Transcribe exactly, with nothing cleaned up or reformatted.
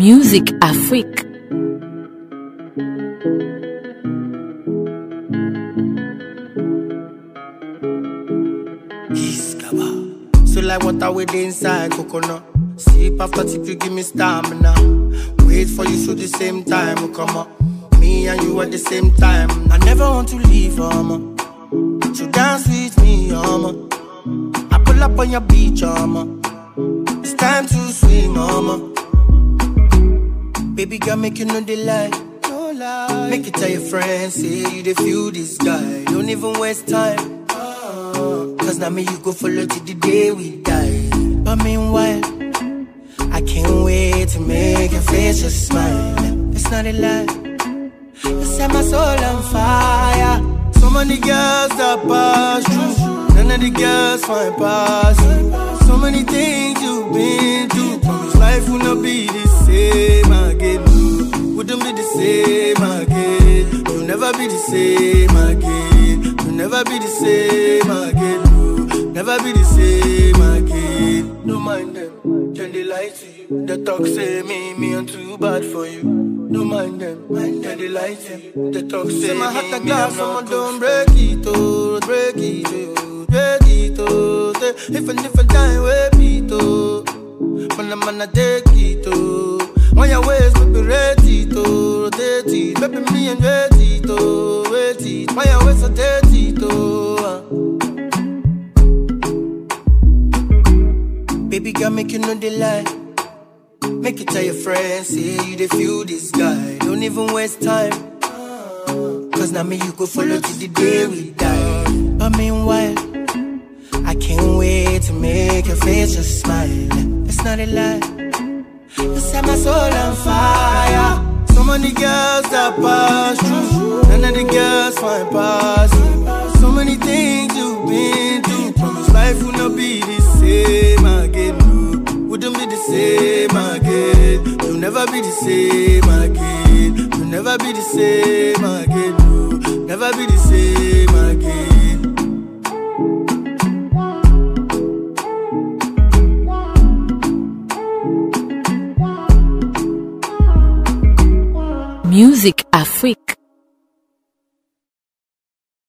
Music Afrique. So like water with the inside coconut. Sip after tip, you give me stamina. Wait for you so the same time will come up. Me and you at the same time. I never want to leave, mama. So dance with me, mama. I pull up on your beach, mama. It's time to swim, mama. Baby girl, make you know the lie. No lie. Make it tell your friends, say you they feel this guy. Don't even waste time. Cause now me you go follow till the day we die. But meanwhile, I can't wait to make your face just smile. It's not a lie. You set my soul on fire. So many girls that pass through, none of the girls find pass you. So many things you've been through. Promise life will not be the same again. Wouldn't be the same again. You'll never be the same again. You'll never be the same again. Never be the same again. Don't mind them, then they lie to you. The talk say me, me I'm too bad for you. Don't mind them, then they lie to you. The talk say, say my heart a glass, someone don't break it, oh, break it, oh, break it, oh. If and if I die, wait it, oh. Man, I'm gonna take it, oh. On your ways, baby, rate it, oh, rotate it. Baby, me and rate it, oh, wait it. On your ways, rotate it, oh. Baby girl, make you know the lie. Make it tell your friends, say you they feel this guy. Don't even waste time. Cause now me you go follow till the day we die. But meanwhile, I can't wait to make your face just smile. It's not a lie. You set my soul on fire. So many girls that pass through, none of the girls find pass you. So many things you've been through. Promise life will not be the same again. No. Wouldn't be the same again. You'll never be the same again. You'll never be the same again. No. Never be the same again. Music Afrique.